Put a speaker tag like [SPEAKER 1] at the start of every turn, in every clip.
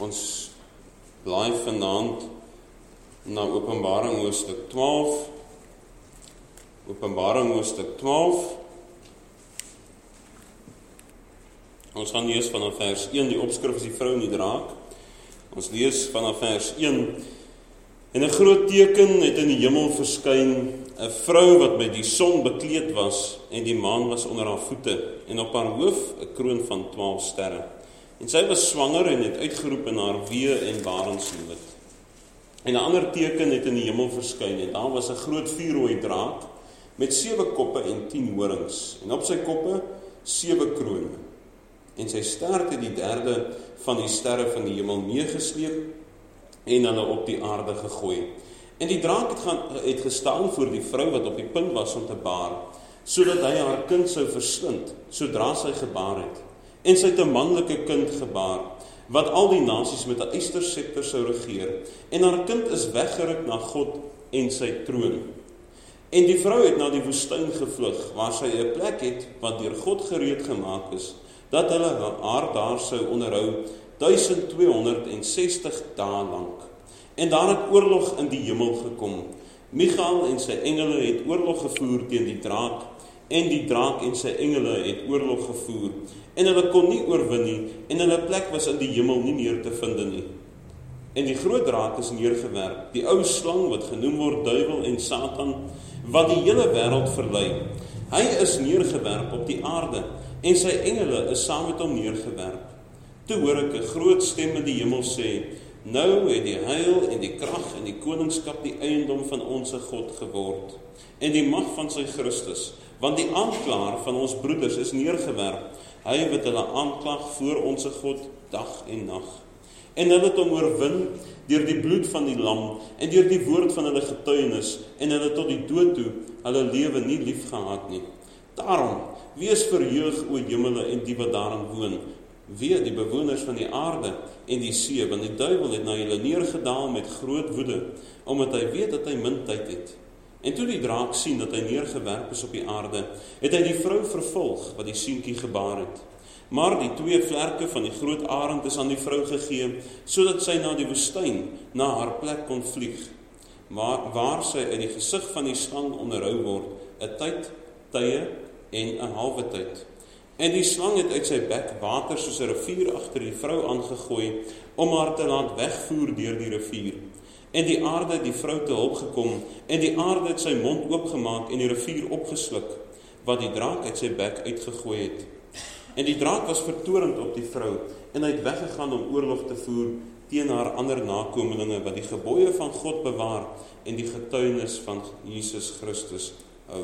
[SPEAKER 1] Ons blaai vanaand na Openbaring hoofstuk 12. Openbaring hoofstuk 12. Ons gaan lees vanaf vers 1, die opskrif is die vrou en die draak. Ons lees vanaf vers 1. En 'n groot teken het in die hemel verskyn, 'n vrou wat met die son bekleed was, en die maan was onder haar voete, en op haar hoof 'n kroon van 12 sterre. En sy was swanger en het uitgeroep in haar wee en barensnood. En 'n ander teken het in die hemel verskyn, en daar was 'n groot vuurrooi draak, met 7 koppe en 10 horings, en op sy koppe 7 krone. En sy stert het die derde van die sterre van die hemel meegesleep, en hulle op die aarde gegooi. En die draak het gestaan voor die vrou wat op die punt was om te baar, sodat hy haar kind sou verslind, sodra sy gebaar het. En sy het 'n manlike kind gebaar, wat al die nasies met 'n ysterscepter sou regeer, en haar kind is weggeruk na God en sy troon. En die vrou het na die woestyn gevlug, waar sy 'n plek het, wat deur God gereed gemaak is, dat hulle haar daar sou onderhou 1260 dae lank. En daar het oorlog in die hemel gekom. Michael en sy engele het oorlog gevoer teen die draak, en die draak en sy engele het oorlog gevoer, en hulle kon nie oorwin nie, en hulle plek was in die hemel nie meer te vind nie. En die groot draak is neergewerp, die ou slang wat genoem word duiwel en Satan, wat die hele wêreld verlei. Hy is neergewerp op die aarde, en sy engele is saam met hom neergewerp. Toe hoor ek 'n groot stem in die hemel sê, nou het die heil en die krag en die koningskap die eiendom van onsse God geword, en die mag van sy Christus, want die aanklaer van ons broeders is neergewerp, hy wat hulle aanklag voor onsse God dag en nag. En hulle het hom oorwin deur die bloed van die lam en deur die woord van hulle getuienis, en hulle tot die dood toe hulle lewe nie lief gehad nie. Daarom, wees verheug, o hemele en die wat daarin woon, wee die bewoners van die aarde en die see, want die duiwel het na julle neergedaal met groot woede, omdat hy weet dat hy min tyd het. En toe die draak sien dat hy neergewerp is op die aarde, het hy die vrou vervolg wat die seentjie gebaar het. Maar die 2 vlerke van die groot arend is aan die vrou gegee, sodat sy na die woestyn, na haar plek kon vlieg, waar sy uit die gesig van die slang onderhou word, 'n tyd, tye en 'n halwe tyd. En die slang het uit sy bek water soos 'n rivier agter die vrou aangegooi, om haar te laat wegvoer deur die rivier. En die aarde het die vrou te hulp gekom, en die aarde het sy mond oopgemaak en die rivier opgesluk, wat die draak uit sy bek uitgegooi het. En die draak was vertorend op die vrou, en hy het weggegaan om oorlog te voer teen haar ander nakomelinge, wat die gebooie van God bewaar, en die getuienis van Jesus Christus hou.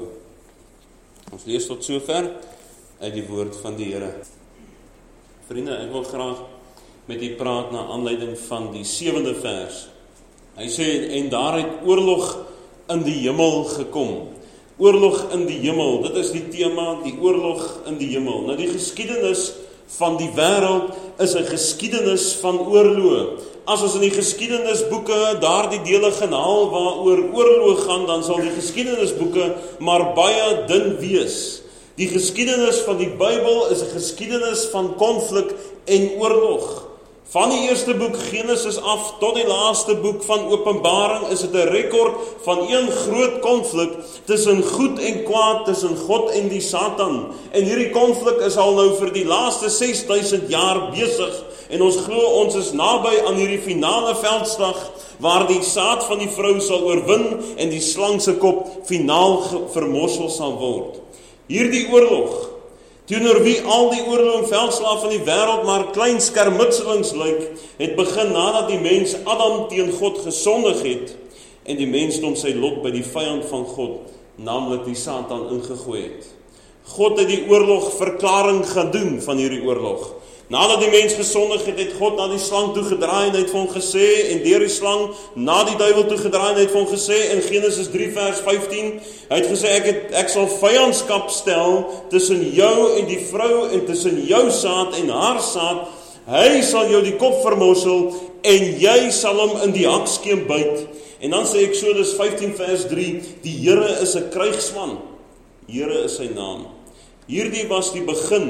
[SPEAKER 1] Ons lees tot sover uit die woord van die Here. Vriende, ek wil graag met u praat na aanleiding van die 7de vers. Hy sê, en daar het oorlog in die hemel gekom. Oorlog in die hemel, dit is die tema, die oorlog in die hemel. Nou die geskiedenis van die wêreld is 'n geskiedenis van oorloë. As ons in die geskiedenisboeke daardie dele gaan haal waaroor oorlog gaan, dan sal die geskiedenisboeke maar baie dun wees. Die geskiedenis van die Bybel is 'n geskiedenis van konflik en oorlog. Van die eerste boek Genesis af tot die laaste boek van Openbaring is dit 'n rekord van een groot konflik tussen goed en kwaad, tussen God en die Satan. En hierdie konflik is al nou vir die laaste 6000 jaar besig, en ons glo ons is naby aan hierdie finale veldslag, waar die saad van die vrou sal oorwin en die slang se kop finaal vermorsel sal word. Hierdie oorlog, teenoor wie al die oorlog en veldslae van die wêreld maar klein skermutselings lyk, het begin nadat die mens Adam teen God gesondig het, en die mensdom sy lot by die vyand van God, naamlik die Satan, ingegooi het. God het die oorlogverklaring gaan doen van hierdie oorlog. Nadat die mens gesondig het, het God na die slang toe gedraai en hy het vir hom gesê, en deur die slang na die duiwel toe gedraai en hy het vir hom gesê in Genesis 3 vers 15, hy het gesê, ek sal vyandskap stel tussen jou en die vrou en tussen jou saad en haar saad, hy sal jou die kop vermorsel en jy sal hom in die hakskeem byt. En dan sê Eksodus 15 vers 3, die Here is 'n krygsman, Here is sy naam. Hierdie was die begin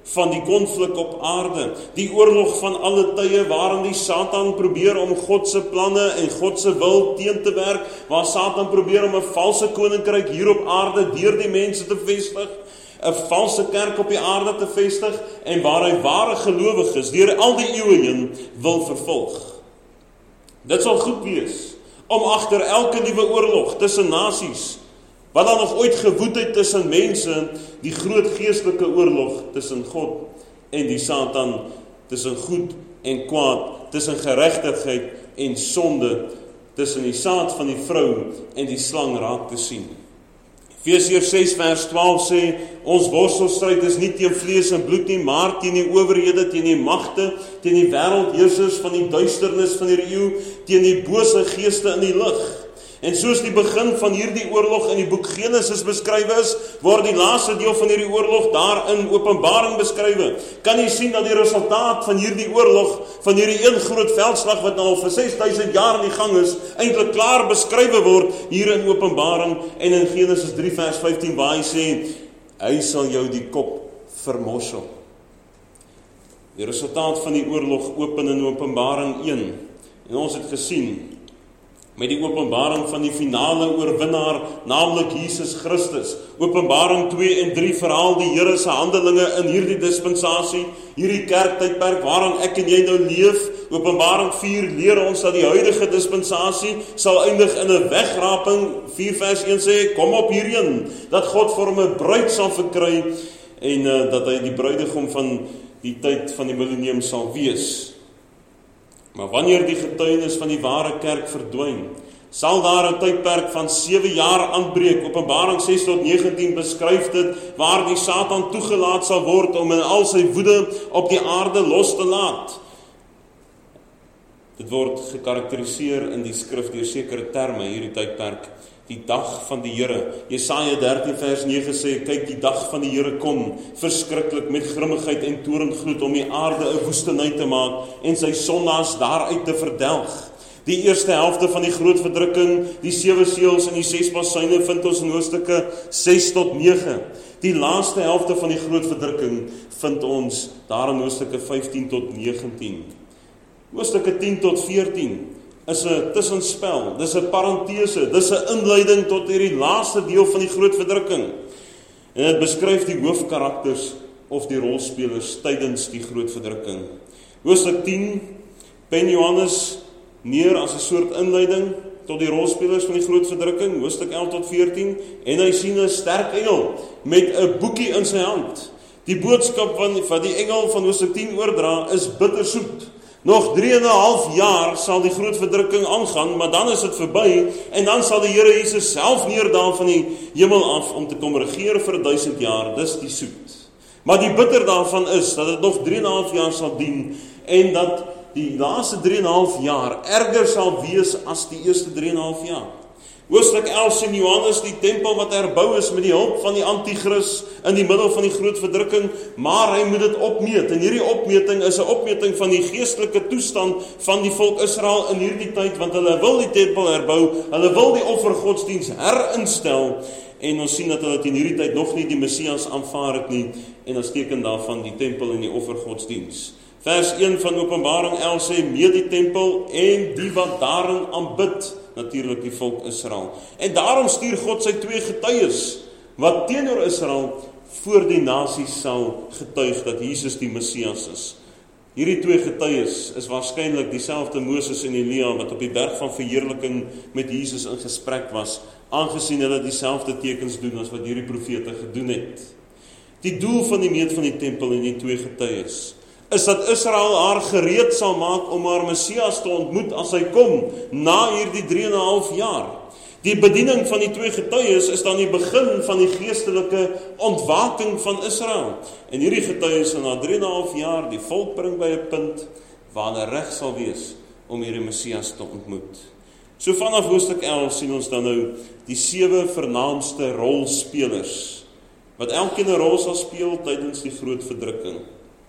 [SPEAKER 1] van die konflik op aarde, die oorlog van alle tye waarin die Satan probeer om God se planne en God se wil teen te werk, waar Satan probeer om 'n valse koninkryk hier op aarde deur die mense te vestig, 'n valse kerk op die aarde te vestig, en waar hy ware gelowiges deur al die eeue heen wil vervolg. Dit sal goed wees om agter elke nuwe oorlog tussen nasies, wat dan nog ooit gewoed het tussen mense, die groot geestelike oorlog tussen God en die Satan, tussen goed en kwaad, tussen geregtigheid en sonde, tussen die saad van die vrou en die slang raak te sien. Efesiërs 6 vers 12 sê, ons worstelstryd is nie teen vlees en bloed nie, maar teen die owerhede, teen die magte, teen die wêreldheersers van die duisternis van hierdie eeu, teen die bose geeste in die lig. En soos die begin van hierdie oorlog in die boek Genesis beskryf is, word die laaste deel van hierdie oorlog daar in Openbaring beskryf. Kan jy sien dat die resultaat van hierdie oorlog, van hierdie een groot veldslag wat nou al vir 6000 jaar in die gang is, eintlik klaar beskryf word hier in Openbaring en in Genesis 3 vers 15 waar hy sê, hy sal jou die kop vermorsel. Die resultaat van die oorlog open in Openbaring 1. En ons het gesien, met die openbaring van die finale oorwinnaar, naamlik Jesus Christus. Openbaring 2 en 3 verhaal die Here se handelinge in hierdie dispensasie, hierdie kerktydperk waarin ek en jy nou leef. Openbaring 4 leer ons dat die huidige dispensasie sal eindig in 'n wegraping. 4 vers 1 sê, kom op hierheen, dat God vir hom 'n bruid sal verkry, en dat hy die bruidegom van die tyd van die millennium sal wees. Maar wanneer die getuienis van die ware kerk verdwyn, sal daar 'n tydperk van 7 jaar aanbreek. Openbaring 6 tot 19 beskryf dit, waar die Satan toegelaat sal word om in al sy woede op die aarde los te laat. Dit word gekarakteriseer in die skrif deur sekere terme, hierdie tydperk. Die dag van die Here. Jesaja 13 vers 9 sê, kyk, die dag van die Here kom, verskriklik met grimmigheid en toorngloed, om die aarde 'n woestynheid te maak en sy sondaars daaruit te verdelg. Die eerste helfte van die groot verdrukking, die 7 seels en die 6 basyne vind ons in hoofstukke 6 tot 9. Die laaste helfte van die groot verdrukking vind ons daar in hoofstukke 15 tot 19. Hoofstukke 10 tot 14 is 'n tussenspel, dis 'n parentese, dis 'n inleiding tot hierdie laaste deel van die groot verdrukking. En dit beskryf die hoofkarakters of die rolspelers tydens die groot verdrukking. Hoofstuk 10 pen Johannes neer as 'n soort inleiding tot die rolspelers van die groot verdrukking, hoofstuk 11 tot 14, en hy sien 'n sterk engel met 'n boekie in sy hand. Die boodskap van die engel van hoofstuk 10 oordra is bittersoet. Nog 3,5 jaar sal die groot verdrukking aangaan, maar dan is dit verby, en dan sal die Here Jesus self neerdaal van die hemel af om te kom regeer vir 1000 jaar, dis die soet. Maar die bitter daarvan is, dat dit nog 3,5 jaar sal dien, en dat die laaste 3,5 jaar erger sal wees as die eerste 3,5 jaar. Hoofstuk 11 sien Johannes die tempel wat herbou is met die hulp van die anti-kris in die middel van die groot verdrukking, maar hy moet dit opmeet. En hierdie opmeting is 'n opmeting van die geestelike toestand van die volk Israel in hierdie tyd, want hulle wil die tempel herbou, hulle wil die offergodsdiens herinstel, en ons sien dat hulle in hierdie tyd nog nie die Messias aanvaar het nie, en as teken daarvan die tempel en die offergodsdiens. Vers 1 van Openbaring 11 sê, meet die tempel en die wat daarin aanbid, natuurlik die volk Israel. En daarom stuur God sy 2 getuies, wat teenoor Israel voor die nasies sal getuig dat Jesus die Messias is. Hierdie 2 getuies is waarskynlik dieselfde Moses en Elia wat op die berg van verheerliking met Jesus in gesprek was, aangesien hulle dieselfde tekens doen as wat hierdie profete gedoen het. Die doel van die meet van die tempel en die 2 getuies is dat Israel haar gereed sal maak om haar Messias te ontmoet as hy kom, na hierdie 3,5 jaar. Die bediening van die 2 getuies is dan die begin van die geestelike ontwaking van Israel. En hierdie getuies sal na 3,5 jaar die volk bring by 'n punt waar hulle reg sal wees om hierdie Messias te ontmoet. So vanaf hoofstuk 11 sien ons dan nou die 7 vernaamste rolspelers, wat elkeen 'n rol sal speel tydens die groot verdrukking.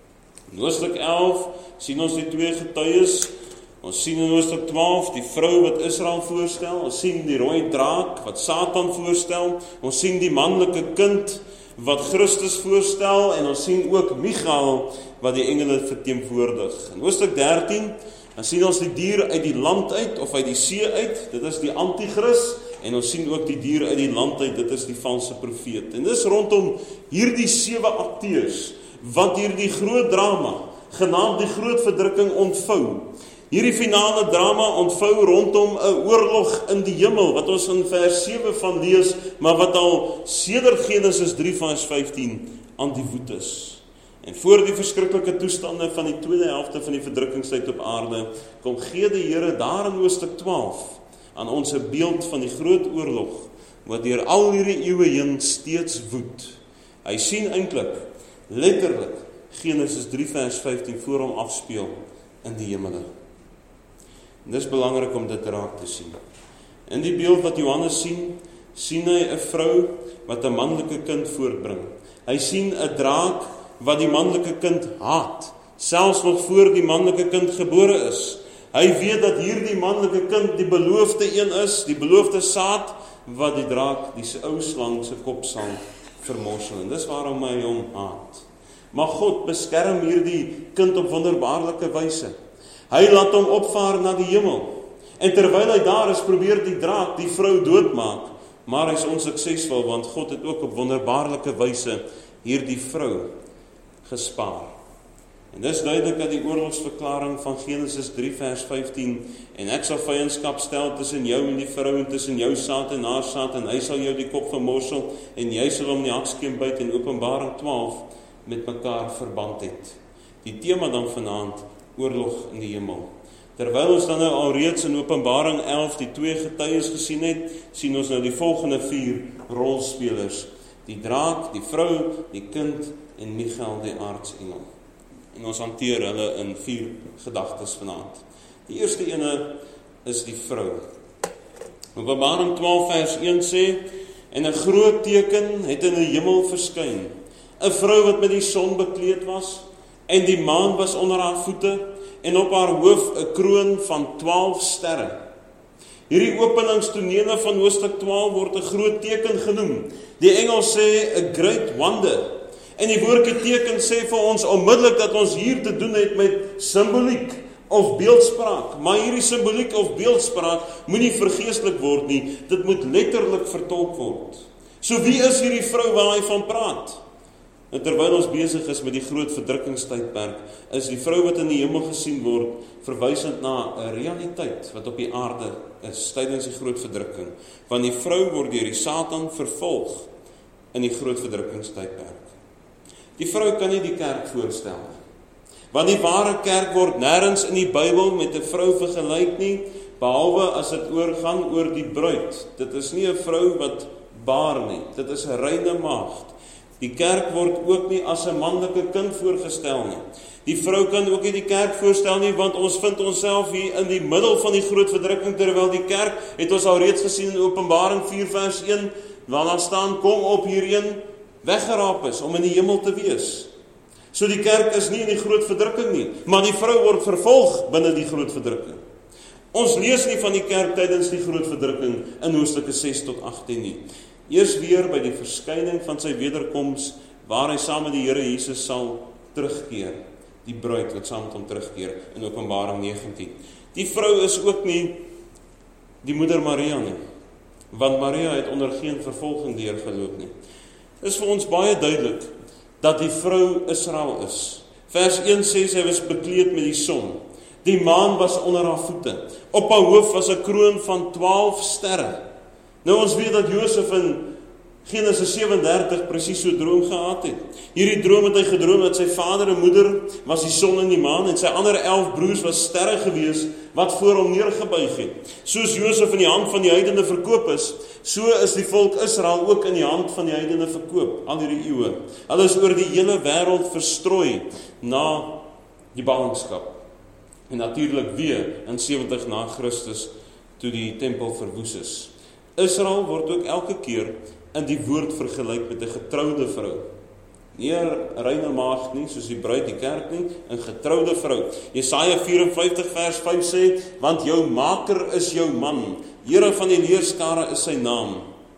[SPEAKER 1] In hoofstuk 11 sien ons die 2 getuies. Ons sien in hoofstuk 12 die vrou wat Israel voorstel. Ons sien die rooi draak wat Satan voorstel. Ons sien die manlike kind wat Christus voorstel, en ons sien ook Michael wat die engele verteenwoordig. In hoofstuk 13, dan sien ons die dier uit die land uit, of uit die see uit, dit is die antichrist, en ons sien ook die dier uit die land uit, dit is die valse profeet. En dis rondom hierdie 7 akteurs, wat hierdie groot drama, genaamd die groot verdrukking ontvou. Hierdie finale drama ontvou rondom 'n oorlog in die hemel, wat ons in vers 7 van lees, maar wat al sedert Genesis 3 vers 15 aan die woed is. En voor die verskriklike toestande van die tweede helfte van die verdrukkingstyd op aarde, kom gee die Here daar in hoofstuk 12 aan ons 'n beeld van die groot oorlog, wat deur al hierdie eeue heen steeds woed. Hy sien eintlik, letterlik, Genesis 3 vers 15 voor hom afspeel in die hemele. En dis belangrik om dit raak te sien. In die beeld wat Johannes sien hy 'n vrou wat 'n manlike kind voortbring. Hy sien 'n draak wat die manlike kind haat, selfs nog voor die manlike kind gebore is. Hy weet dat hierdie manlike kind die beloofde een is, die beloofde saad, wat die draak, die ou slang se kop sal vermorsel. En dis waarom hy hom haat. Maar God beskerm hierdie kind op wonderbaarlike wyse. Hy laat hom opvaar na die hemel. En terwyl hy daar is, probeer die draak die vrou doodmaak. Maar hy is onsuksesvol, want God het ook op wonderbaarlike wyse hierdie vrou gespaar. En dis duidelik dat die oorlogsverklaring van Genesis 3 vers 15, en ek sal vyandskap stel tussen jou en die vrou, en tussen jou saad en haar saad, en hy sal jou die kop vermorsel, en jy sal hom die hakskeem byt, en Openbaring 12 met mekaar verband het. Die tema dan vanaand, oorlog in die hemel. Terwyl ons dan nou alreeds in Openbaring 11 die 2 getuies gesien het, sien ons nou die volgende 4 rolspelers. Die draak, die vrou, die kind en Michael die aartsengel. En ons hanteer hulle in 4 gedagtes vanaand. Die eerste ene is die vrou. Openbaring 12 vers 1 sê, en 'n groot teken het in die hemel verskyn. 'n Vrou wat met die son bekleed was, en die maan was onder haar voete, en op haar hoof 'n kroon van 12 sterre. Hierdie openingstonele van hoofstuk 12 word 'n groot teken genoem. Die Engels sê 'a great wonder. En die woordjie teken sê vir ons onmiddellik dat ons hier te doen het met simboliek of beeldspraak. Maar hierdie simboliek of beeldspraak moenie vergeestelik word nie, dit moet letterlik vertolk word. So wie is hierdie vrou waar hy van praat? En terwyl ons besig is met die groot verdrukkingstydperk, is die vrou wat in die hemel gesien word, verwysend na 'n realiteit wat op die aarde is tydens die groot verdrukking. Want die vrou word deur die Satan vervolg in die groot verdrukkingstydperk. Die vrou kan nie die kerk voorstel nie. Want die ware kerk word nêrens in die Bybel met 'n vrou vergelyk nie, behalwe as dit gaan oor die bruid. Dit is nie 'n vrou wat baar nie, dit is 'n reine maagd. Die kerk word ook nie as 'n manlike kind voorgestel nie. Die vrou kan ook nie die kerk voorstel nie, want ons vind onsself hier in die middel van die groot verdrukking, terwyl die kerk, het ons al reeds gesien in Openbaring 4 vers 1, waar daar staan, kom op hierheen, weggeraap is, om in die hemel te wees. So die kerk is nie in die groot verdrukking nie, maar die vrou word vervolg binne die groot verdrukking. Ons lees nie van die kerk tydens die groot verdrukking in hoofstukke 6 tot 18 nie. Eers weer by die verskyning van sy wederkoms, waar hy saam met die Here Jesus sal terugkeer. Die bruid wat saam met hom terugkeer in Openbaring 19. Die vrou is ook nie die moeder Maria nie, want Maria het onder geen vervolging deurgeloop nie. Dit is vir ons baie duidelik dat die vrou Israel is. Vers 1 sê sy was bekleed met die son. Die maan was onder haar voete. Op haar hoof was 'n kroon van 12 sterre. Nou ons weet dat Josef in Genesis 37 presies so droom gehad het. Hierdie droom het hy gedroom dat sy vader en moeder was die son en die maan, en sy ander 11 broers was sterre gewees wat voor hom neergebuig het. Soos Josef in die hand van die heidene verkoop is, so is die volk Israel ook in die hand van die heidene verkoop, al hierdie eeue. Hulle is oor die hele wêreld verstrooi na die ballingskap. En natuurlik weer in 70 na Christus toe die tempel verwoes is. Israel word ook elke keer in die woord vergelyk met 'n getroude vrou. Nie 'n reine maagd nie, soos die bruid die kerk nie, 'n getroude vrou. Jesaja 54 vers 5 sê, want jou maker is jou man, Here van die leerskare is sy naam.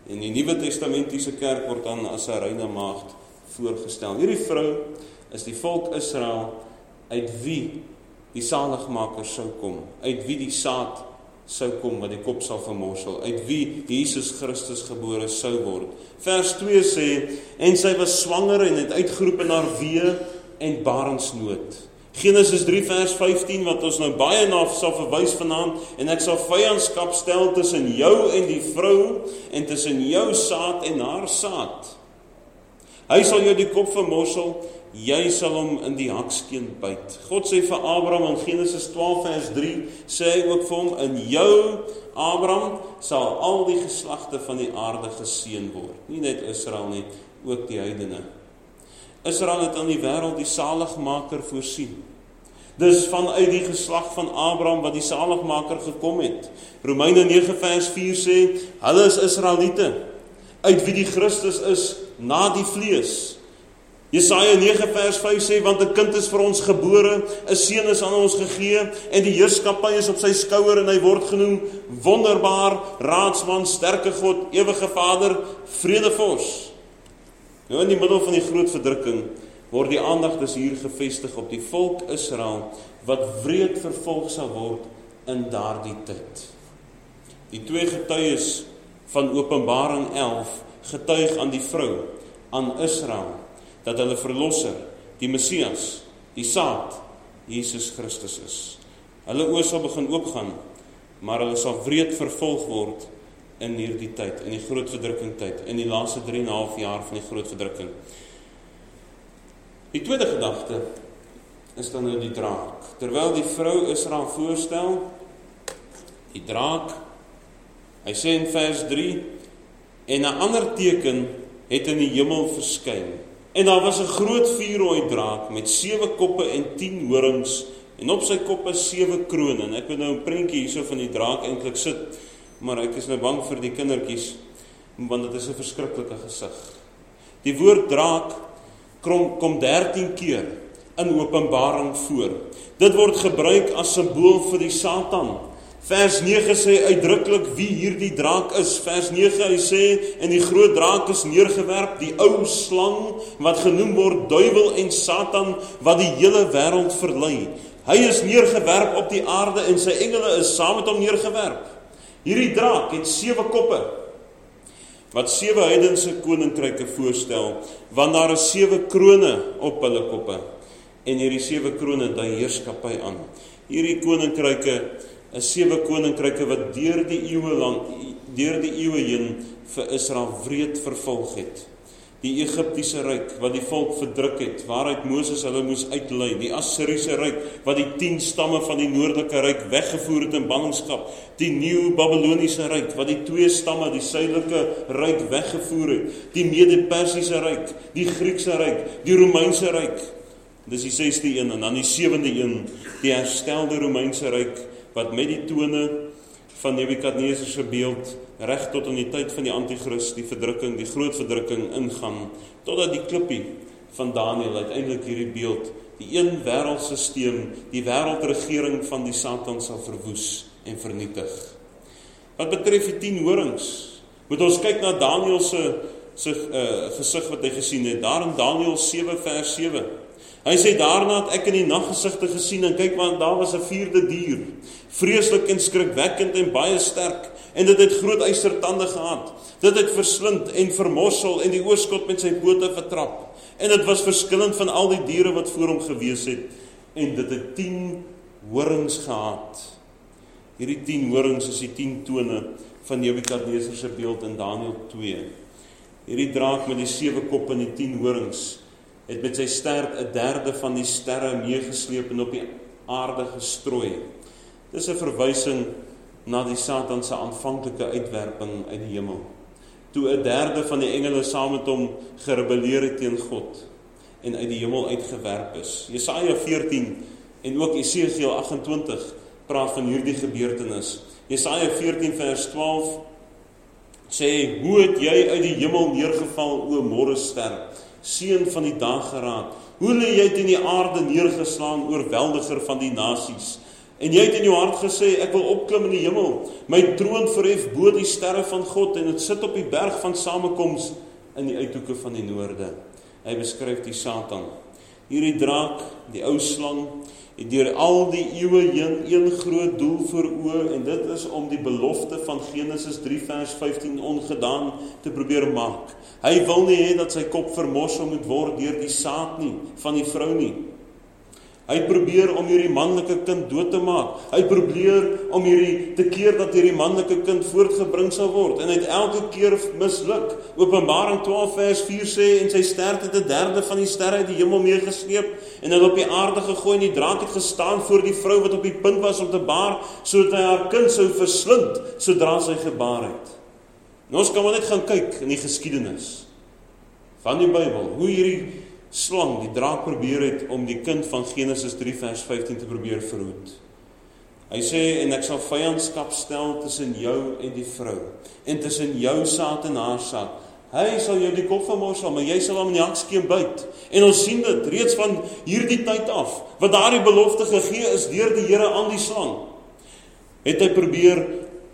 [SPEAKER 1] En die Nuwe Testamentiese kerk word dan as 'n reine maagd voorgestel. Hierdie vrou is die volk Israel uit wie die saligmaker sou kom, uit wie die saad sou kom wat die kop sal vermorsel, uit wie Jesus Christus gebore sou word. Vers 2 sê, en sy was swanger en het uitgeroep in haar wee en barensnood. Genesis 3 vers 15, wat ons nou baie na sal verwys vanaand, en ek sal vyandskap stel tussen jou en die vrou, en tussen jou saad en haar saad. Hy sal jou die kop vermorsel, jy sal hom in die hakskeen byt. God sê vir Abraham in Genesis 12 vers 3, sê hy ook vir hom, in jou, Abraham, sal al die geslagte van die aarde geseën word. Nie net Israel nie, ook die heidene. Israel het aan die wêreld die saligmaker voorsien. Dis vanuit die geslag van Abraham wat die saligmaker gekom het. Romeine 9 vers 4 sê, hulle is Israeliete, uit wie die Christus is na die vlees. Jesaja 9 vers 5 sê, want 'n kind is vir ons gebore, 'n seun is aan ons gegee, en die heerskappy is op sy skouer, en hy word genoem wonderbaar, raadsman, sterke God, ewige Vader, vredevors. Nou in die middel van die groot verdrukking word die aandag dus hier gevestig op die volk Israel, wat wreed vervolg sal word in daardie tyd. Die twee getuies van Openbaring 11 getuig aan die vrou, aan Israel, dat hulle verlosser, die Messias, die saad, Jesus Christus is. Hulle oë sal begin oopgaan, maar hulle sal wreed vervolg word in hierdie tyd, in die groot verdrukking tyd, in die laaste 3,5 jaar van die groot verdrukking. Die tweede gedagte is dan nou die draak. Terwyl die vrou Israel voorstel, die draak, hy sê in vers 3, en 'n ander teken het in die hemel verskyn. En daar was 'n groot vuurrooi draak met 7 koppe en 10 horings, en op sy koppe 7 krone. En ek moet nou 'n prentjie hierso van die draak eintlik sit, maar ek is nou bang vir die kindertjies, want dit is 'n verskriklike gesig. Die woord draak kom 13 keer in Openbaring voor. Dit word gebruik as simbool vir die Satan. Vers 9 sê uitdruklik wie hierdie draak is. Vers 9 hy sê, en die groot draak is neergewerp, die ou slang, wat genoem word duiwel en Satan, wat die hele wêreld verlei. Hy is neergewerp op die aarde, en sy engele is saam met hom neergewerp. Hierdie draak het 7 koppe, wat 7 heidense koninkryke voorstel, want daar is 7 krone op hulle koppe, en hierdie 7 krone dui heerskappy aan. Hierdie koninkryke is 7 koninkryke wat deur die eeue heen vir Israel wreed vervolg het. Die Egiptiese ryk wat die volk verdruk het, waaruit Moses hulle moes uitlei. Die Assiriese ryk wat die 10 stamme van die noordelike ryk weggevoer het in ballingskap. Die nuwe Babyloniese ryk wat die 2 stamme, die suidelike ryk weggevoer het. Die Mede-Persiese ryk, die Griekse ryk, die Romeinse ryk. Dis die 6de een, en dan die 7de een, die herstelde Romeinse ryk, wat met die tone van Nebukadneser se beeld reg tot in die tyd van die Antichrist, die verdrukking, die groot verdrukking ingaan, totdat die klippie van Daniël uiteindelik hierdie beeld, die een wêreldsisteem, die wêreldregering van die Satan sal verwoes en vernietig. Wat betref die 10 horings, moet ons kyk na Daniël se gesig wat hy gesien het, daar in Daniël 7 vers 7. Hy sê, daarna het ek in die naggesigte gesien, en kyk, want daar was 'n 4de dier, vreeslik en skrikwekkend en baie sterk, en dit het groot ystertande gehad, dit het verslind en vermorsel, en die oorskot met sy pote vertrap, en dit was verskillend van al die diere wat voor hom gewees het, en dit het 10 horings gehad. Hierdie 10 horings is die 10 tone van Nebukadneser se beeld in Daniël 2. Hierdie draak met die 7 koppe en die 10 horings, het met sy stert 1/3 van die sterre meegesleep en op die aarde gestrooi. Dis 'n verwysing na die Satan se aanvanklike uitwerping uit die hemel. Toe 1/3 van die engele saam met hom gerebelleer het teen God en uit die hemel uitgewerp is. Jesaja 14 en ook Esegiel 28 praat van hierdie gebeurtenis. Jesaja 14 vers 12 sê, hoe het jy uit die hemel neergeval, o môrester, seun van die dageraad? Hoe lê jy teen die aarde neergeslaan, oorweldiger van die nasies? En jy het in jou hart gesê, ek wil opklim in die hemel, my troon verhef bo die sterre van God, en dit sit op die berg van samekoms in die uithoeke van die noorde. Hy beskryf die Satan. Hierdie draak, die ou slang, het deur al die eeue heen een groot doel voor oë, en dit is om die belofte van Genesis 3 vers 15 ongedaan te probeer maak. Hy wil nie hê dat sy kop vermorsel moet word deur die saad nie, van die vrou nie. Hy probeer om hierdie manlike kind dood te maak. Hy probeer om te keer dat hierdie manlike kind voortgebring sal word. En hy het elke keer misluk. Openbaring 12 vers 4 sê, en sy stert het 1/3 van die sterre uit die hemel meegesleep, en hulle op die aarde gegooi, en die draak het gestaan voor die vrou wat op die punt was om te baar, sodat hy haar kind sou verslind, sodra sy gebaar het. En ons kan maar net gaan kyk in die geskiedenis van die Bybel, hoe hierdie slang, die draak probeer het om die kind van Genesis 3 vers 15 te probeer verhoed. Hy sê, en ek sal vyandskap stel tussen jou en die vrou, en tussen jou saad en haar saad. Hy sal jou die kop vermorsel, maar jy sal hom in die hakskeem byt. En ons sien dit reeds van hierdie tyd af, wat daardie belofte gegee is deur die Here aan die slang. Het hy probeer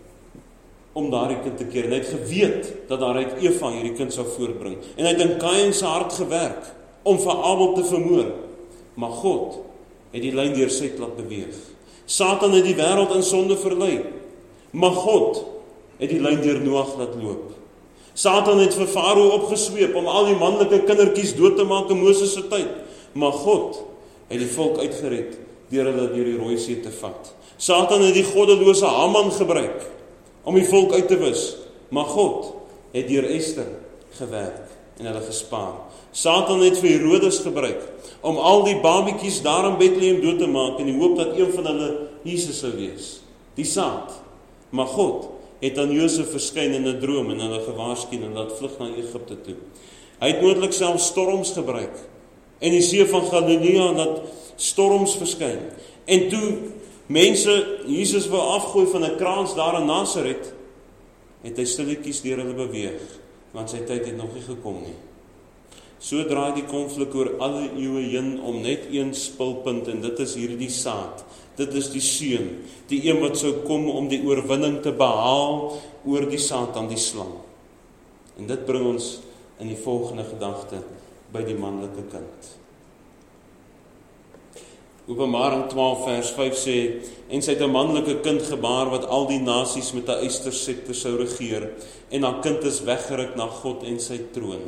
[SPEAKER 1] om daardie kind te keer, en hy het geweet dat daaruit Eva hierdie kind sou voortbring. En hy het in Kain se hart gewerk om vir Abel te vermoor. Maar God het die lyn deur Set laat beweeg. Satan het die wêreld in sonde verlei. Maar God het die lyn deur Noag laat loop. Satan het vir Farao opgesweep om al die manlike kindertjies dood te maak in Moses se tyd. Maar God het die volk uitgered deur hulle deur die Rooi See te vat. Satan het die goddelose Haman gebruik om die volk uit te wis. Maar God het deur Ester gewerk en hulle gespaar. Satan het vir Herodes gebruik om al die babietjies daar in Bethlehem dood te maak in die hoop dat een van hulle Jesus sou wees, die saad. Maar God het aan Josef verskyn in 'n droom en hulle gewaarsku en laat vlug na Egipte toe. Hy het moontlik self storms gebruik en die see van Galilea laat storms verskyn. En toe mense Jesus wou afgooi van 'n kraans daar in Nasaret, het hy stilletjies deur hulle beweeg, want sy tyd het nog nie gekom nie. So draai die konflik oor alle eeue heen om net een spulpunt, en dit is hierdie saad. Dit is die seun, die een wat sou kom om die oorwinning te behaal oor die Satan, die slang. En dit bring ons in die volgende gedagte by die manlike kind. Openbaring 12 vers 5 sê, en sy het 'n manlike kind gebaar wat al die nasies met 'n ysterscepter sou regeer, en haar kind is weggeruk na God en sy troon.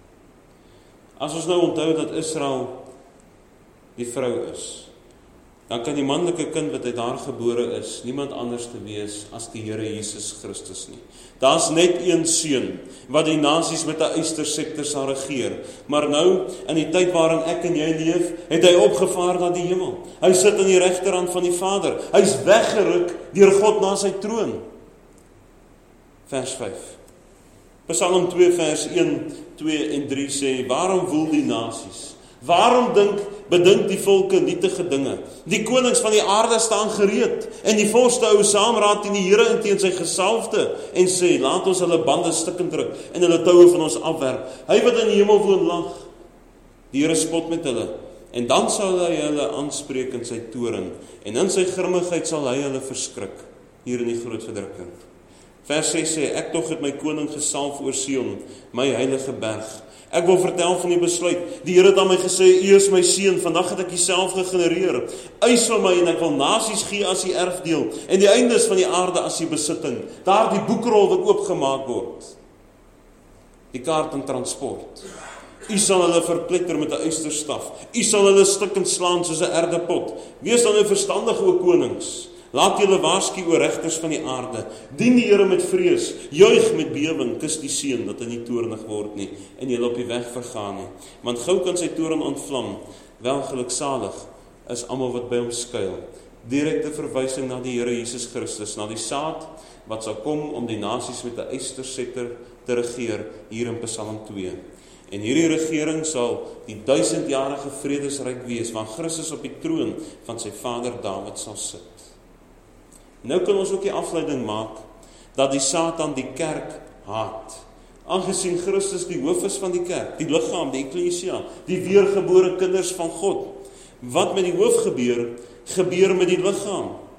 [SPEAKER 1] As ons nou onthou dat Israel die vrou is, dan kan die manlike kind wat uit haar gebore is, niemand anders te wees as die Here Jesus Christus nie. Daar's net een seun, wat die nasies met 'n ysterscepter sal regeer. Maar nou, in die tyd waarin ek en jy leef, het hy opgevaar na die hemel. Hy sit aan die regterhand van die Vader. Hy's weggeruk deur God na sy troon. Vers 5. Psalm 2 vers 1, 2 en 3 sê, waarom woel die nasies? Waarom bedink die volke nietige dinge? Die konings van die aarde staan gereed, en die vorste hou saamraad teen die Here en teen sy gesalfde, en sê, laat ons hulle bande stikkend druk, en hulle toue van ons afwerp. Hy wat in die hemel woon lag, die Here spot met hulle, en dan sal hy hulle aanspreek in sy toren, en in sy grimmigheid sal hy hulle verskrik, hier in die groot verdrukking. Vers 6 sê, ek tog het my koning gesalf oor Sion, my heilige berg. Ek wil vertel van die besluit. Die Here het aan my gesê, u is my seun, vandag het ek jouself gegenereer. Eis van my en ek wil nasies gee as die erfdeel, en die eindes van die aarde as die besitting. Daar die boekrol wat oopgemaak word. Die kaart en transport. U sal hulle verpletter met 'n ysterstaf. U sal hulle stukkend slaan soos 'n erdepot. Wees dan nou verstandig, o konings. Laat julle waarsku oor regters van die aarde. Dien die Here met vrees, juig met bewing, kus die seun dat hy nie toornig word nie en julle op die weg vergaan nie. Want gou kan sy toorn ontvlam. Wel geluksalig is almal wat by hom skuil. Direkte verwysing na die Here Jesus Christus, na die saad wat sal kom om die nasies met 'n ysterscepter te regeer, hier in Psalm 2. En hierdie regering sal die 1000-jarige vredesryk wees, waar Christus op die troon van sy vader Dawid sal sit. Nou kan ons ook die afleiding maak dat die Satan die kerk haat. Aangesien Christus die hoof is van die kerk, die liggaam, die eklesia, die weergebore kinders van God. Wat met die hoof gebeur, gebeur met die liggaam.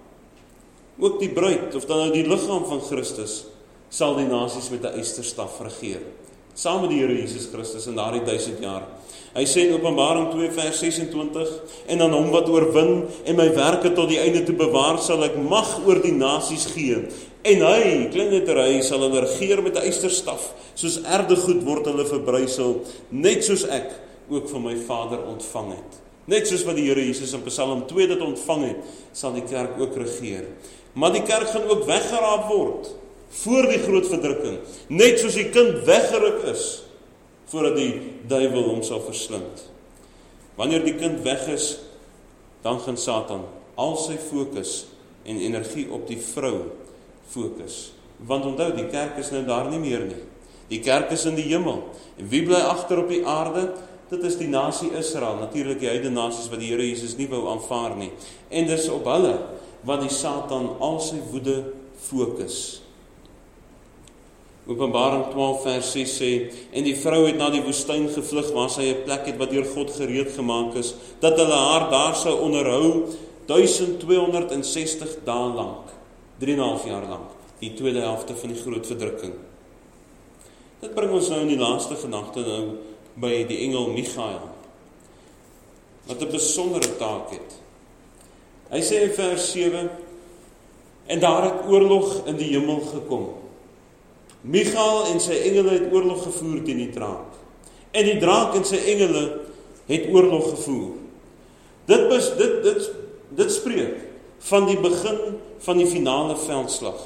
[SPEAKER 1] Ook die bruid, of dan nou die liggaam van Christus, sal die nasies met 'n ysterstaf regeer. Saam met die Here Jesus Christus in daardie 1000 jaar. Hy sê in Openbaring 2 vers 26, en aan hom wat oorwin en my werke tot die einde toe bewaar, sal ek mag oor die nasies gee. En hy, klein letter hy, sal hulle regeer met 'n ysterstaf, soos erdegoed word hulle verbrysel, net soos ek ook van my Vader ontvang het. Net soos wat die Here Jesus in Psalm 2 dit ontvang het, sal die kerk ook regeer. Maar die kerk gaan ook weggeraap word voor die groot verdrukking, net soos die kind weggeruk is voordat die duiwel hom sal verslind. Wanneer die kind weg is, dan gaan Satan al sy fokus en energie op die vrou fokus. Want onthou, die kerk is nou daar nie meer nie. Die kerk is in die hemel. En wie bly agter op die aarde? Dit is die nasie Israel, natuurlik die heidene nasies wat die Here Jesus nie wou aanvaar nie. En dis op hulle wat die Satan al sy woede fokus. Openbaring 12 vers 6 sê, en die vrou het na die woestyn gevlug, waar sy 'n plek het wat deur God gereed gemaak is, dat hulle haar daar sou onderhou 1260 dae lank, 3,5 jaar lank, die tweede helfte van die groot verdrukking. Dit bring ons nou in die laaste gedagte nou by die engel Michael, wat 'n besondere taak het. Hy sê in vers 7, en daar het oorlog in die hemel gekom. Michael en sy engele het oorlog gevoer teen die draak. En die draak en sy engele het oorlog gevoer. Dit spreek van die begin van die finale veldslag.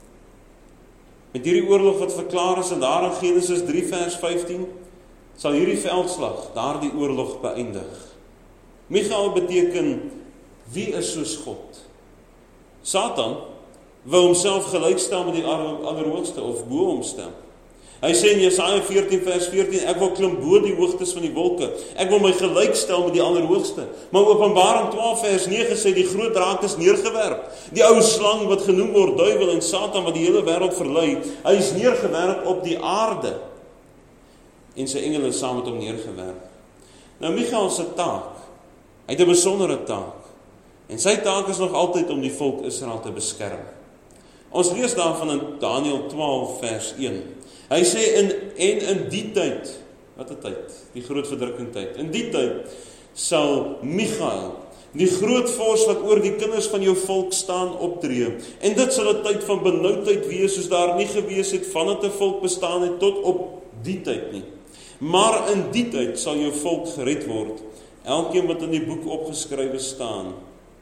[SPEAKER 1] Met hierdie oorlog wat verklaar is en daar in Genesis 3 vers 15, sal hierdie veldslag daardie oorlog beëindig. Michael beteken, wie is soos God? Satan wou homself gelykstel met die Allerhoogste of bo hom stel. Hy sê in Jesaja 14 vers 14, ek wil klim bo die hoogtes van die wolke, ek wil my gelykstel met die Allerhoogste. Maar Openbaring 12 vers 9 sê die groot draak is neergewerp. Die ou slang wat genoem word duiwel en Satan wat die hele wêreld verlei, hy is neergewerp op die aarde. En sy engele is saam met hom neergewerp. Nou Michael se taak, hy het 'n besondere taak. En sy taak is nog altyd om die volk Israel te beskerm. Ons lees daarvan in Daniël 12 vers 1. Hy sê in die tyd, wat 'n tyd, die groot verdrukking tyd. In die tyd sal Michael, die groot vors wat oor die kinders van jou volk staan, optree. En dit sal 'n tyd van benoudheid wees, soos daar nie gewees het vandat 'n volk bestaan het tot op die tyd nie. Maar in die tyd sal jou volk gered word. Elkeen wat in die boek opgeskrywe staan.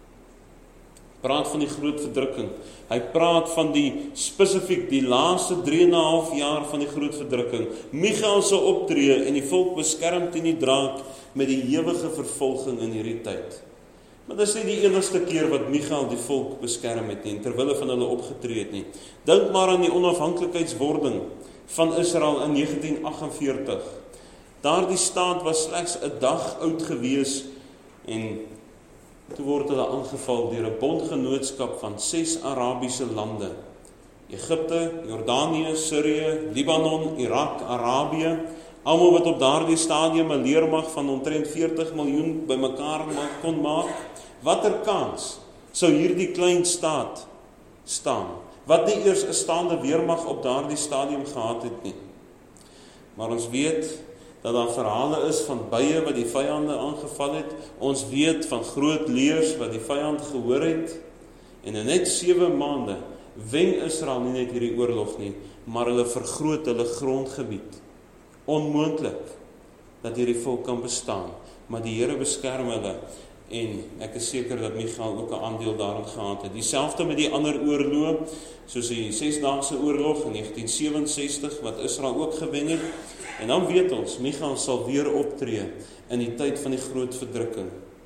[SPEAKER 1] Praat van die groot verdrukking. Hy praat van die spesifiek die laaste 3,5 jaar van die groot verdrukking. Michael sal optree en die volk beskerm teen die draak met die ewige vervolging in hierdie tyd. Maar dit is nie die enigste keer wat Michael die volk beskerm het nie, terwille van hulle opgetree het nie. Dink maar aan die onafhanklikheidswording van Israel in 1948. Daardie staat was slegs 'n dag oud gewees en toe word hulle aangeval deur 'n bondgenootskap van 6 Arabiese lande. Egipte, Jordanië, Sirië, Libanon, Irak, Arabië, almal wat op daardie stadium 'n leermag van omtrent 40 miljoen bymekaar kon maak. Watter kans sou hierdie klein staat staan, wat nie eers 'n staande weermag op daardie stadium gehad het nie. Maar ons weet dat daar verhale is van bye wat die vyande aangeval het. Ons weet van groot leeu's wat die vyand gehoor het. En in net 7 maande wen Israel nie net hierdie oorlog nie, maar hulle vergroot hulle grondgebied. Onmoontlik dat hierdie volk kan bestaan, maar die Here beskerm hulle. En ek is seker dat Michael ook 'n aandeel daarin gehad het. Dieselfde met die ander oorloë, soos die 6-daagse oorlog in 1967 wat Israel ook gewen het. En dan weet ons, Michael sal weer optree in die tyd van die groot verdrukking.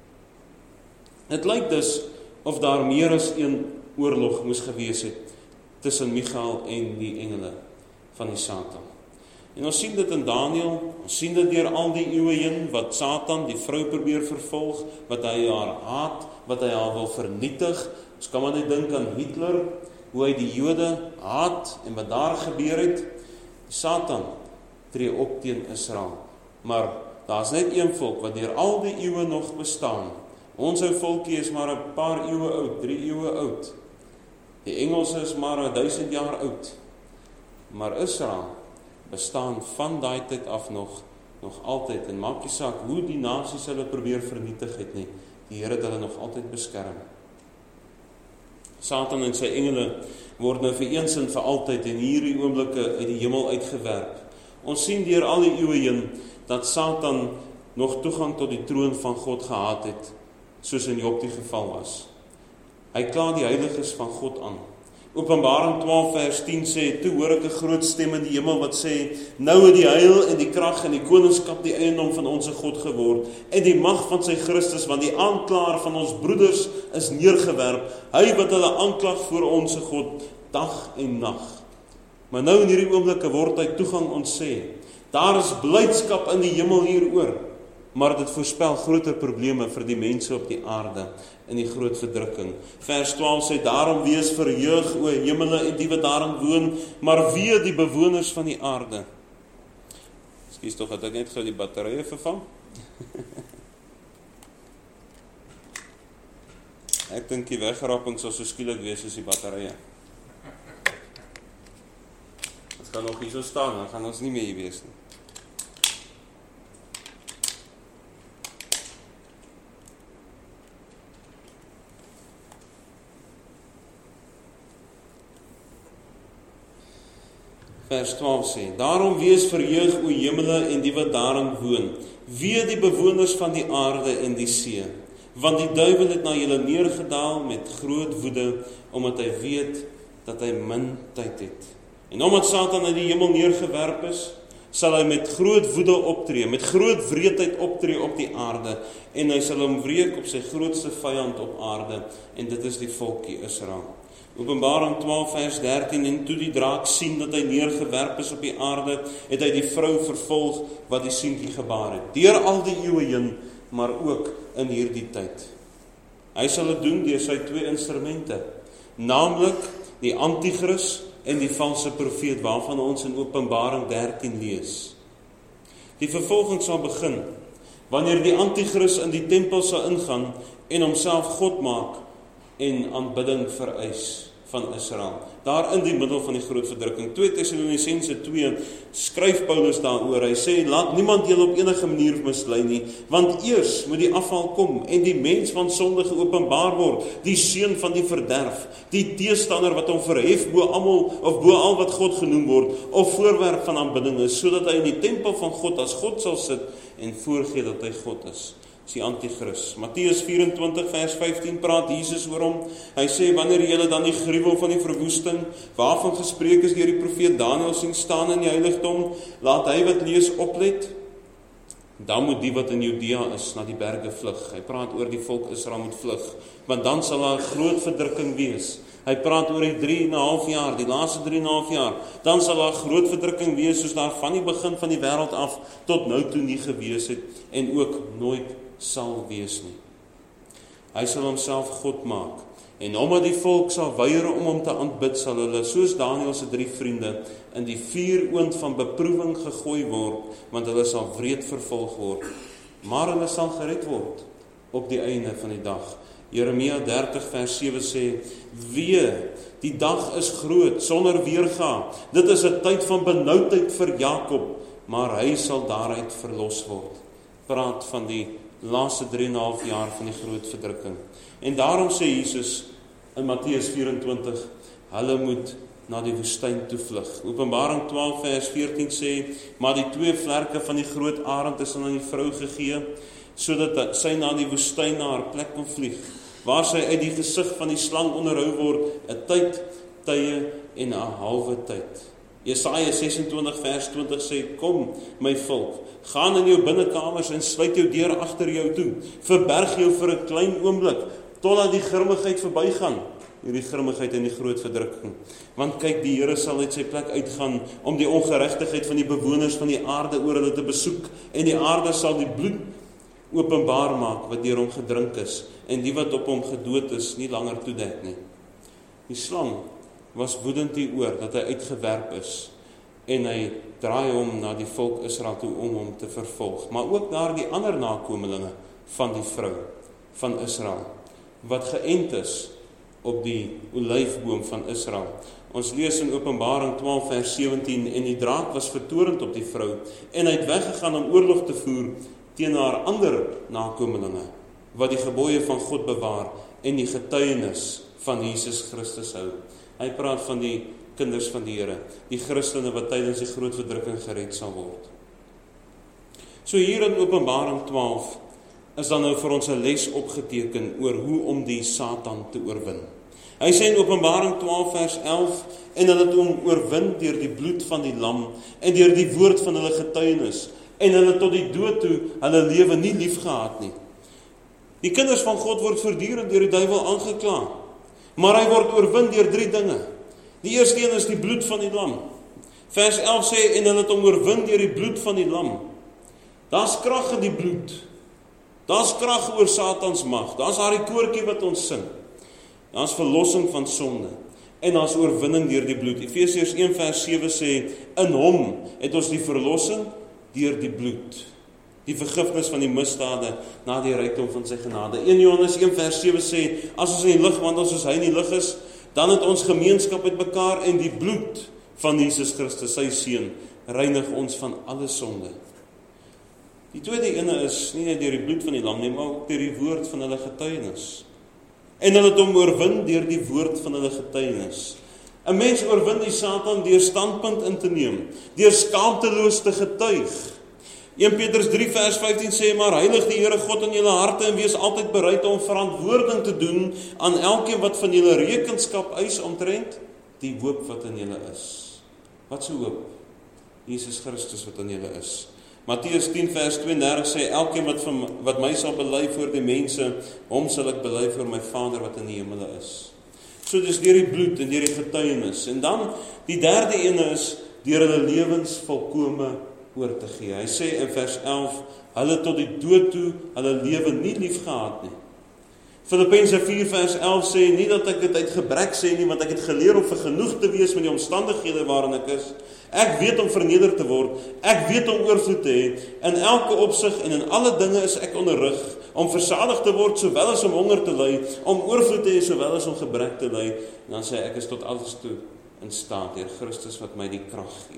[SPEAKER 1] Dit lyk dus of daar meer as een oorlog moes gewees het tussen Michael en die engele van die Satan. En ons sien dit in Daniël, ons sien dit deur al die eeue heen, wat Satan die vrou probeer vervolg, wat hy haar haat, wat hy haar wil vernietig. Ons kan maar net dink aan Hitler, hoe hy die Jode haat en wat daar gebeur het. Satan tree op teen Israel. Maar daar's net een volk wat deur al die eeue nog bestaan. Ons ou volkie is maar 'n paar eeue oud, 3 eeue oud. Die Engelse is maar 1000 jaar oud, maar Israel bestaan van daai tyd af nog altyd, en maak nie saak hoe die nasies hulle probeer vernietig het nie, die Here het hulle nog altyd beskerm. Satan en sy engele word nou vir eens en vir altyd in hierdie oomblikke uit die hemel uitgewerp. Ons sien deur al die eeue heen dat Satan nog toegang tot die troon van God gehad het, soos in Job die geval was. Hy kla die heiliges van God aan. Openbaring 12 vers 10 sê, toe hoor ek 'n groot stem in die hemel wat sê, nou het die heil en die krag en die koningskap die eiendom van ons God geword, en die mag van sy Christus, want die aanklaer van ons broeders is neergewerp, hy wat hulle aanklag voor ons God, dag en nag. Maar nou in hierdie oomblikke word hy toegang ontsê. Daar is blydskap in die hemel hieroor, maar dit voorspel groter probleme vir die mense op die aarde in die groot verdrukking. Vers 12 sê, daarom wees verheug, o hemele en die wat daarin woon, maar wee die bewoners van die aarde. Ekskuus tog, het ek net gou die batterye vervang? Ek dink die wegrapping sal so skielik wees as die batterye. Dit kan nog hier so staan, dan gaan ons nie meer hier wees nie. Vers 12 sê, daarom wees verheug, o hemele en die wat daarin woon, wee die bewoners van die aarde en die see, want die duiwel het na julle neergedaal met groot woede, omdat hy weet dat hy min tyd het. En omdat Satan uit die hemel neergewerp is, sal hy met groot woede optree, met groot wreedheid optree op die aarde, en hy sal hom wreek op sy grootste vyand op aarde, en dit is die volkie Israel. Openbaring 12 vers 13, en toe die draak sien dat hy neergewerp is op die aarde, het hy die vrou vervolg wat die seentjie gebaar het. Deur al die eeue heen, maar ook in hierdie tyd. Hy sal dit doen deur sy twee instrumente, naamlik die antichrist en die valse profeet, waarvan ons in Openbaring 13 lees. Die vervolging sal begin, wanneer die antichrist in die tempel sal ingaan en homself God maak en aanbidding vereis van Israel. Daar in die middel van die groot verdrukking. 2 Tessalonisense 2 skryf Paulus daaroor. Hy sê, laat niemand julle op enige manier mislei nie, want eers moet die afval kom en die mens van sonde geopenbaar word, die seun van die verderf, die teestander wat hom verhef bo almal of bo al wat God genoem word, of voorwerp van aanbidding is, sodat hy in die tempel van God as God sal sit en voorgee dat hy God is. Is die antichrist. Matteus 24 vers 15 praat Jesus oor hom. Hy sê, wanneer julle dan die gruwel van die verwoesting, waarvan gespreek is deur die profeet Daniël sien staan in die heiligdom, laat hy wat lees oplet, dan moet die wat in Judea is, na die berge vlug. Hy praat oor die volk Israel moet vlug, want dan sal daar groot verdrukking wees. Hy praat oor die 3,5 jaar, die laaste 3,5 jaar, dan sal daar groot verdrukking wees, soos daar van die begin van die wêreld af, tot nou toe nie gewees het, en ook nooit sal wees nie. Hy sal homself God maak, en omdat die volk sal weier om hom te aanbid, sal hulle, soos Daniël se 3 vriende, in die vuuroond van beproewing gegooi word, want hulle sal wreed vervolg word, maar hulle sal gered word op die einde van die dag. Jeremia 30 vers 7 sê, wee, die dag is groot, sonder weerga, dit is 'n tyd van benoudheid vir Jakob, maar hy sal daaruit verlos word. Praat van die laaste 3,5 jaar van die groot verdrukking. En daarom sê Jesus in Matteus 24, hulle moet na die woestyn toe vlug. Openbaring 12 vers 14 sê, maar die 2 vlerke van die groot arend is aan die vrou gegee, sodat sy na die woestyn na haar plek kon vlieg, waar sy uit die gesig van die slang onderhou word, 'n tyd, tye en 'n halwe tyd. Jesaja 26 vers 20 sê, kom my volk, gaan in jou binnekamers en sluit jou deur agter jou toe, verberg jou vir 'n klein oomblik, totdat die grimmigheid verbygaan, hierdie grimmigheid en die groot verdrukking. Want kyk, die Here sal uit sy plek uitgaan, om die ongeregtigheid van die bewoners van die aarde oor hulle te besoek, en die aarde sal die bloed openbaar maak, wat deur hom gedrink is, en die wat op hom gedood is, nie langer toedek nie. Die slang was woedend hieroor, dat hy uitgewerp is, en hy draai hom na die volk Israel toe, om hom te vervolg, maar ook daar die ander nakomelinge van die vrou, van Israel, wat geënt is, op die olyfboom van Israel. Ons lees in Openbaring 12 vers 17, en die draak was vertorend op die vrou, en hy het weggegaan om oorlog te voer teen haar ander nakomelinge, wat die gebooie van God bewaar, en die getuienis van Jesus Christus hou. Hy praat van die kinders van die Here, die Christene wat tydens die groot verdrukking gered sal word. So hier in Openbaring 12 is dan nou vir ons 'n les opgeteken oor hoe om die Satan te oorwin. Hy sê in Openbaring 12 vers 11, en hulle het hom oorwin deur die bloed van die lam en deur die woord van hulle getuienis, en hulle tot die dood toe hulle lewe nie lief gehad nie. Die kinders van God word voortdurend deur die duiwel aangekla, maar hy word oorwin deur 3 dinge. Die eerste een is die bloed van die lam. Vers 11 sê, en hulle het hom oorwin deur die bloed van die lam. Daar's krag in die bloed. Daar's krag oor Satans mag. Daar's haar die koortjie wat ons sing. Daar's verlossing van sonde. En daar's oorwinning deur die bloed. Efesiërs 1 vers 7 sê, in hom het ons die verlossing deur die bloed. Die vergifnis van die misdade na die rykdom van sy genade. 1 Johannes 1 vers 7 sê, as ons in die lig wandel soos hy in die lig is, dan het ons gemeenskap met mekaar, en die bloed van Jesus Christus, sy seun, reinig ons van alle sonde. Die tweede ene is nie net deur die bloed van die lam nie, maar ook deur die woord van hulle getuienis. En hulle het hom oorwin deur die woord van hulle getuienis. 'n Mens oorwin die Satan deur standpunt in te neem, deur skaamteloos te getuig. 1 Petrus 3 vers 15 sê, maar heilig die Here God in julle harte en wees altyd bereid om verantwoording te doen aan elkeen wat van julle rekenskap eis omtrent die hoop wat in julle is. Wat se hoop? Jesus Christus wat in julle is. Matteus 10 vers 32 sê, elkeen wat my sal bely voor die mense, hom sal ek bely voor my Vader wat in die hemele is. So dis deur die bloed en deur die getuienis. En dan die derde ene is deur hulle lewens volkome oor te gee. Hy sê in vers 11, hulle tot die dood toe hulle lewe nie lief gehad nie. Filippense 4 vers 11 sê, nie dat ek dit uit gebrek sê nie, want ek het geleer om vergenoeg te wees met die omstandighede waarin ek is. Ek weet om verneder te word, ek weet om oorvloed te hê, in elke opsig en in alle dinge is ek onderrig, om versadig te word sowel as om honger te ly, om oorvloed te hê sowel as om gebrek te ly. En dan sê ek is tot alles toe in staat deur Christus wat my die krag gee.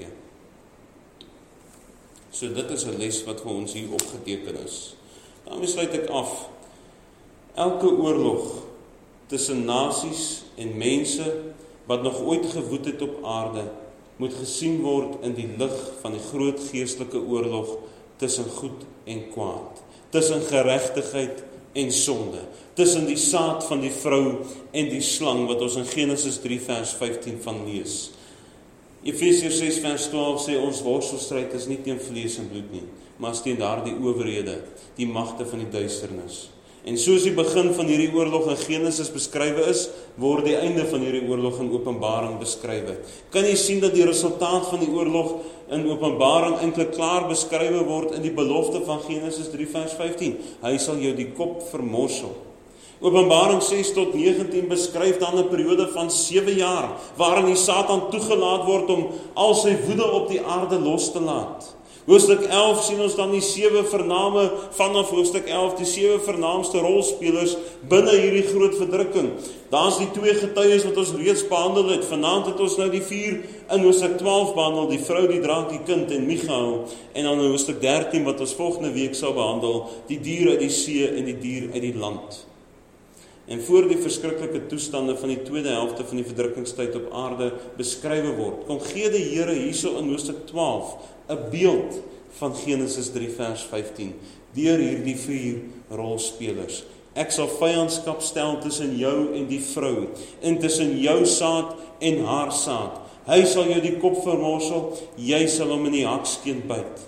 [SPEAKER 1] So dit is 'n les wat vir ons hier opgeteken is. Daarmee sluit ek af. Elke oorlog tussen nasies en mense wat nog ooit gewoed het op aarde, moet gesien word in die lig van die groot geestelike oorlog tussen goed en kwaad, tussen geregtigheid en sonde, tussen die saad van die vrou en die slang, wat ons in Genesis 3 vers 15 van lees. Efesiërs 6 vers 12 sê, ons worstelstryd is nie teen vlees en bloed nie, maar teen daardie owerhede, die magte van die duisternis. En soos die begin van hierdie oorlog in Genesis beskrywe is, word die einde van hierdie oorlog in Openbaring beskrywe. Kan jy sien dat die resultaat van die oorlog in Openbaring eintlik klaar beskrywe word in die belofte van Genesis 3 vers 15. Hy sal jou die kop vermorsel. Openbaring 6 tot 19 beskryf dan 'n periode van 7 jaar, waarin die Satan toegelaat word om al sy woede op die aarde los te laat. Hoofstuk 11 sien ons dan die 7 vername, vanaf hoofstuk 11, die 7 vernaamste rolspelers binne hierdie groot verdrukking. Daar's die 2 getuies wat ons reeds behandel het. Vanaand het ons nou die 4 in hoofstuk 12 behandel, die vrou, die draak, die kind en Michael. En dan in hoofstuk 13 wat ons volgende week sal behandel, die dier uit die see en die dier uit die land. En voor die verskriklike toestande van die tweede helfte van die verdrukkingstyd op aarde beskrywe word, kom gee die Here hierso in hoofstuk 12 'n beeld van Genesis 3 vers 15 deur hierdie 4 rolspelers. Ek sal vyandskap stel tussen jou en die vrou, en tussen jou saad en haar saad. Hy sal jou die kop vermorsel, jy sal hom in die hakskeen byt.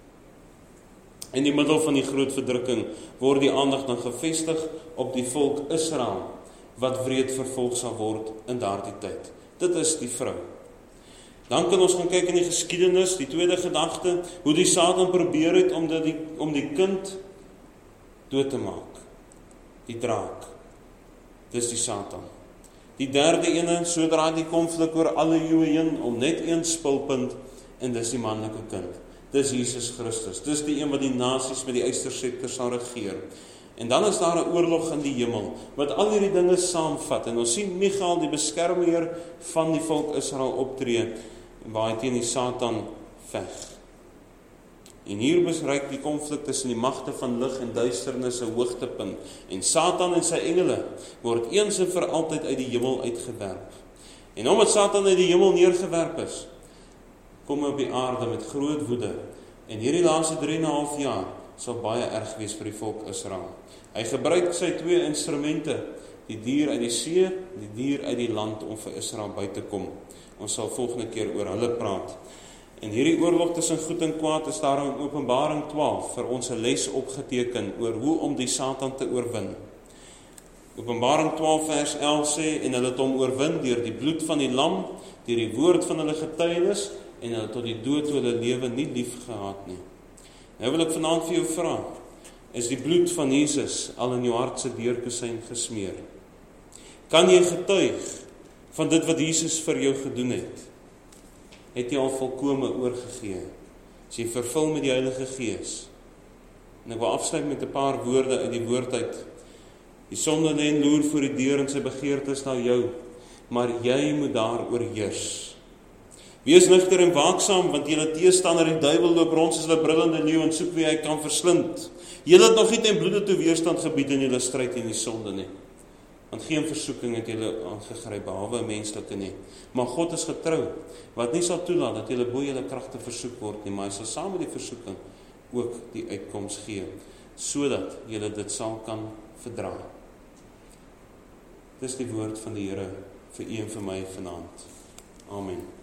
[SPEAKER 1] In die middel van die groot verdrukking word die aandag dan gevestig op die volk Israel, wat wreed vervolg sal word in daardie tyd. Dit is die vrou. Dan kan ons gaan kyk in die geskiedenis, die tweede gedagte, hoe die Satan probeer het om die kind dood te maak. Die draak. Dis die Satan. Die derde ene, sodra die konflik oor alle eeue heen, om net een spulpunt, en dis die manlike kind. Dis Jesus Christus. Dis die een wat die nasies met die eysterscepter sal regeer. En dan is daar 'n oorlog in die hemel, wat al hierdie dinge saamvat. En ons sien Michael, die beskermheer van die volk Israel optree, waar hy teen die Satan veg. En hier bereik die konflik tussen die magte van lig en duisternis 'n hoogtepunt. En Satan en sy engele word eens en vir altyd uit die hemel uitgewerp. En omdat Satan uit die hemel neergewerp is, kom hy op die aarde met groot woede. En hierdie laaste 3,5 jaar sal baie erg wees vir die volk Israel. Hy gebruik sy 2 instrumente, die dier uit die see, die dier uit die land, om vir Israel by te kom. Ons sal volgende keer oor hulle praat. En hierdie oorlog tussen goed en kwaad is daar in Openbaring 12 vir ons 'n les opgeteken oor hoe om die Satan te oorwin. Openbaring 12 vers 11 sê, en hulle het hom oorwin deur die bloed van die lam, deur die woord van hulle getuienis, en hulle tot die dood toe hulle lewe nie lief gehad nie. Nou wil ek vanaand vir jou vra, is die bloed van Jesus al in jou hart se deurkusyn gesmeer? Kan jy getuig van dit wat Jesus vir jou gedoen het? Het jy al volkome oorgegee? Is jy vervul met die Heilige Gees? En ek wil afsluit met 'n paar woorde uit die woord uit. Die sonde lê en loer voor die deur en sy begeertes na jou, maar jy moet daaroor heers. Wees nugter en waaksaam, want julle teestander die duiwel loop rond soos 'n brullende leeu en soek wie hy kan verslind. Julle het nog nie ten bloede toe weerstand gebied in julle stryd teen die sonde nie. Want geen versoeking het julle aangegryp, behalwe 'n menslike nie. Maar God is getrou, wat nie sal toelaat dat julle bo julle kragte versoek word nie, maar hy sal saam met die versoeking ook die uitkoms gee, sodat julle dit sal kan verdra. Dis die woord van die Here vir u en vir my vanaand. Amen.